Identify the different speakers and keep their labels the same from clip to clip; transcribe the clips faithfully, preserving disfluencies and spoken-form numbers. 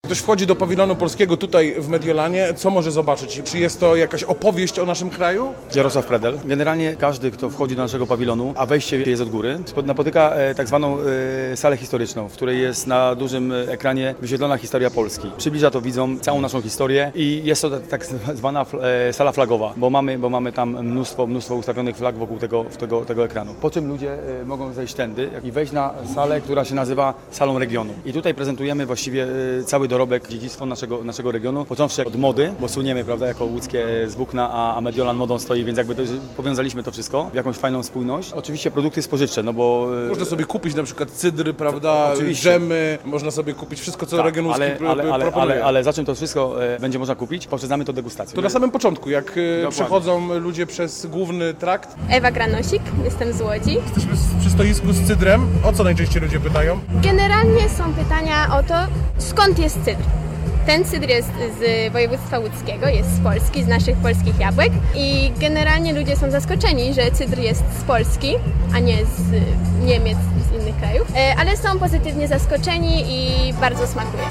Speaker 1: Ktoś wchodzi do pawilonu polskiego tutaj w Mediolanie, co może zobaczyć? Czy jest to jakaś opowieść o naszym kraju?
Speaker 2: Jarosław Predel. Generalnie każdy, kto wchodzi do naszego pawilonu, a wejście jest od góry, napotyka e, tak zwaną e, salę historyczną, w której jest na dużym ekranie wyświetlona historia Polski. Przybliża to widzom całą naszą historię i jest to tak zwana e, sala flagowa, bo mamy, bo mamy tam mnóstwo, mnóstwo ustawionych flag wokół tego, tego, tego ekranu. Po czym ludzie e, mogą zejść tędy i wejść na salę, która się nazywa Salą Regionu. I tutaj prezentujemy właściwie e, cały dorobek, dziedzictwo naszego, naszego regionu, począwszy od mody, bo słyniemy, prawda, jako łódzkie z Bukna, a, a Mediolan modą stoi, więc jakby to, powiązaliśmy to wszystko w jakąś fajną spójność. Oczywiście produkty spożywcze, no bo...
Speaker 1: Można sobie kupić na przykład cydry, prawda,
Speaker 2: Oczywiście.
Speaker 1: dżemy, można sobie kupić wszystko, co
Speaker 2: tak,
Speaker 1: regionówski
Speaker 2: ale, ale, ale,
Speaker 1: proponuje.
Speaker 2: ale, ale za czym to wszystko e, będzie można kupić? Poprzedzamy to degustacją.
Speaker 1: To na samym początku, jak
Speaker 2: Dokładnie.
Speaker 1: przechodzą ludzie przez główny trakt.
Speaker 3: Ewa Granosik, jestem z Łodzi.
Speaker 1: Jesteśmy przy stoisku z cydrem. O co najczęściej ludzie pytają?
Speaker 3: Generalnie są pytania o to, skąd jest cydr. Ten cydr jest z województwa łódzkiego, jest z Polski, z naszych polskich jabłek i generalnie ludzie są zaskoczeni, że cydr jest z Polski, a nie z Niemiec i z innych krajów, ale są pozytywnie zaskoczeni i bardzo smakuje.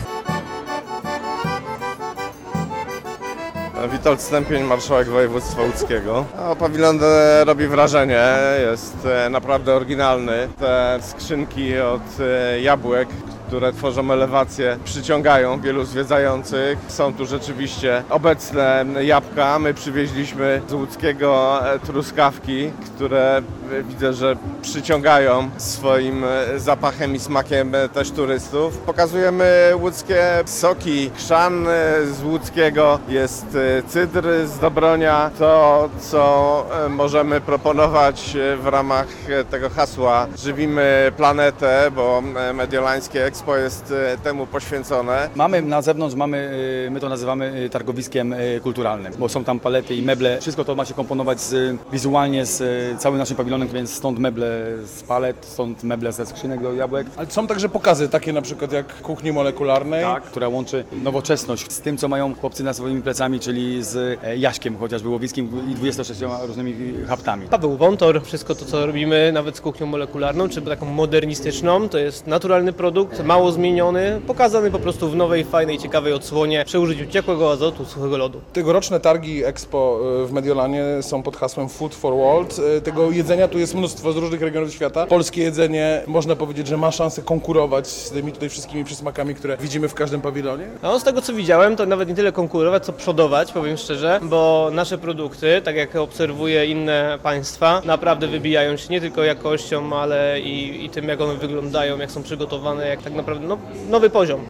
Speaker 4: Witold Stępień, marszałek województwa łódzkiego. No, pawilon robi wrażenie, jest naprawdę oryginalny. Te skrzynki od jabłek, które tworzą elewację, przyciągają wielu zwiedzających. Są tu rzeczywiście obecne jabłka. My przywieźliśmy z łódzkiego truskawki, które widzę, że przyciągają swoim zapachem i smakiem też turystów. Pokazujemy łódzkie soki, chrzan z łódzkiego, jest cydr z Dobronia. To, co możemy proponować w ramach tego hasła Żywimy planetę, bo mediolańskie Expo jest temu poświęcone.
Speaker 2: Mamy na zewnątrz, mamy, my to nazywamy targowiskiem kulturalnym, bo są tam palety i meble. Wszystko to ma się komponować z, wizualnie z całym naszym pawilonem, więc stąd meble z palet, stąd meble ze skrzynek do jabłek.
Speaker 1: Ale są także pokazy takie na przykład jak kuchni molekularnej.
Speaker 2: Tak, która łączy nowoczesność z tym, co mają chłopcy na swoimi plecami, czyli z Jaśkiem, chociażby łowickim i dwudziestosześcioma różnymi haptami.
Speaker 5: Paweł Wątor, wszystko to, co robimy, nawet z kuchnią molekularną, czy taką modernistyczną, to jest naturalny produkt, mało zmieniony, pokazany po prostu w nowej, fajnej, ciekawej odsłonie przy użyciu ciepłego azotu, suchego lodu.
Speaker 1: Tegoroczne targi Expo w Mediolanie są pod hasłem Food for World. Tego jedzenia tu jest mnóstwo z różnych regionów świata. Polskie jedzenie, można powiedzieć, że ma szansę konkurować z tymi tutaj wszystkimi przysmakami, które widzimy w każdym pawilonie.
Speaker 5: No, z tego co widziałem, to nawet nie tyle konkurować, co przodować, powiem szczerze, bo nasze produkty, tak jak obserwuję inne państwa, naprawdę wybijają się nie tylko jakością, ale i, i tym, jak one wyglądają, jak są przygotowane, jak tak naprawdę no, nowy poziom.